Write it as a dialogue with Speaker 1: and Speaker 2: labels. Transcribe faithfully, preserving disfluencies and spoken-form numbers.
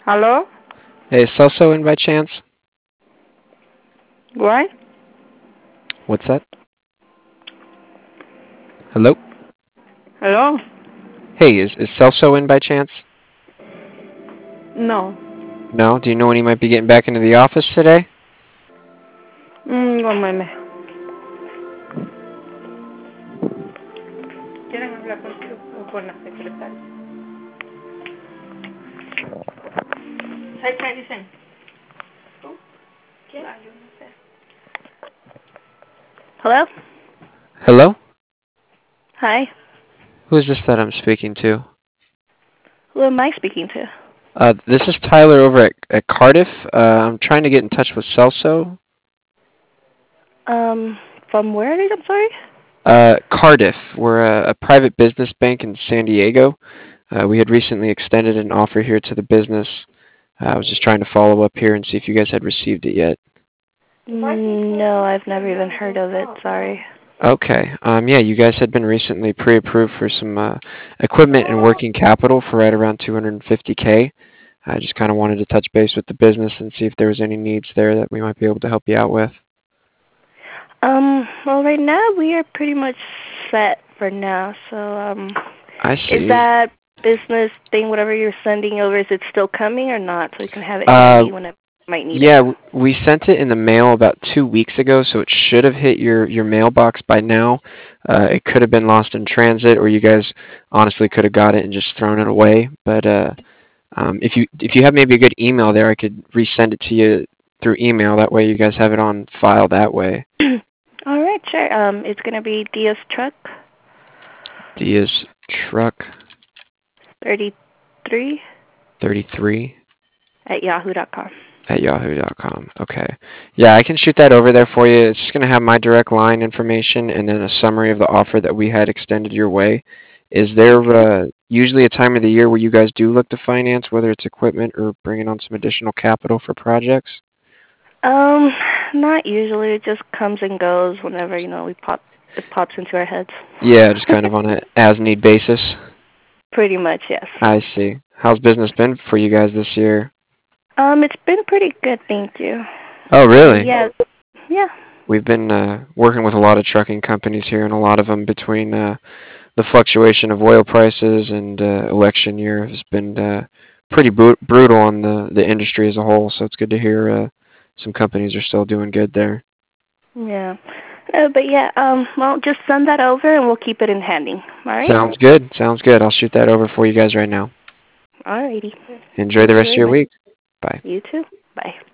Speaker 1: Hello?
Speaker 2: Hey, is Celso in by chance?
Speaker 1: What?
Speaker 2: What's that? Hello?
Speaker 1: Hello?
Speaker 2: Hey, is, is Celso in by chance?
Speaker 1: No.
Speaker 2: No? Do you know when he might be getting back into the office today?
Speaker 1: Mm, one moment. ¿Quieren hablar contigo o con la secretaria? ¿Sabes qué dicen? ¿Tú? ¿Quién? Ah, yo no sé. Hello?
Speaker 2: Hello?
Speaker 1: Hi.
Speaker 2: Who is this that I'm speaking to?
Speaker 1: Who am I speaking to?
Speaker 2: Uh, this is Tyler over at, at Cardiff. Uh, I'm trying to get in touch with Celso.
Speaker 1: Um, from where? I'm sorry?
Speaker 2: Uh, Cardiff. We're a, a private business bank in San Diego. Uh, we had recently extended an offer here to the business. Uh, I was just trying to follow up here and see if you guys had received it yet.
Speaker 1: Mm, no, I've never even heard of it. Sorry.
Speaker 2: Okay. Um, yeah, you guys had been recently pre-approved for some uh, equipment and working capital for right around two hundred fifty K. I just kind of wanted to touch base with the business and see if there was any needs there that we might be able to help you out with.
Speaker 1: Um, well, right now we are pretty much set for now. So, um,
Speaker 2: I
Speaker 1: is
Speaker 2: see.
Speaker 1: that business thing, whatever you're sending over, is it still coming or not? So you can have it
Speaker 2: Uh,
Speaker 1: handy when I might need it.
Speaker 2: yeah, w- we sent it in the mail about two weeks ago, so it should have hit your your mailbox by now. Uh, it could have been lost in transit, or you guys honestly could have got it and just thrown it away. But uh, Um, if you if you have maybe a good email there, I could resend it to you through email. That way, you guys have it on file that way.
Speaker 1: All right, sure. Um, it's gonna be Diaz Truck
Speaker 2: Diaz Truck
Speaker 1: thirty three
Speaker 2: thirty three
Speaker 1: at yahoo dot com.
Speaker 2: at yahoo dot com. Okay. Yeah, I can shoot that over there for you. It's just gonna have my direct line information and then a summary of the offer that we had extended your way. Is there
Speaker 1: Okay.
Speaker 2: uh, usually a time of the year where you guys do look to finance, whether it's equipment or bringing on some additional capital for projects?
Speaker 1: Um, not usually. It just comes and goes whenever you know we pop. It pops into our heads.
Speaker 2: Yeah, just kind of on a as need basis.
Speaker 1: Pretty much, yes.
Speaker 2: I see. How's business been for you guys this year?
Speaker 1: Um, it's been pretty good, thank you.
Speaker 2: Oh,
Speaker 1: So
Speaker 2: really?
Speaker 1: yeah, yeah.
Speaker 2: We've been uh, working with a lot of trucking companies here, and a lot of them between uh, the fluctuation of oil prices and uh, election year has been uh, pretty bru- brutal on the the industry as a whole. So it's good to hear uh, some companies are still doing good there.
Speaker 1: Yeah. Uh, but yeah, um, well, just send that over and we'll keep it in handy. All right?
Speaker 2: Sounds good. Sounds good. I'll shoot that over for you guys right now.
Speaker 1: All righty.
Speaker 2: Enjoy the
Speaker 1: Thank you
Speaker 2: rest of
Speaker 1: very
Speaker 2: your
Speaker 1: much.
Speaker 2: week. Bye.
Speaker 1: You too. Bye.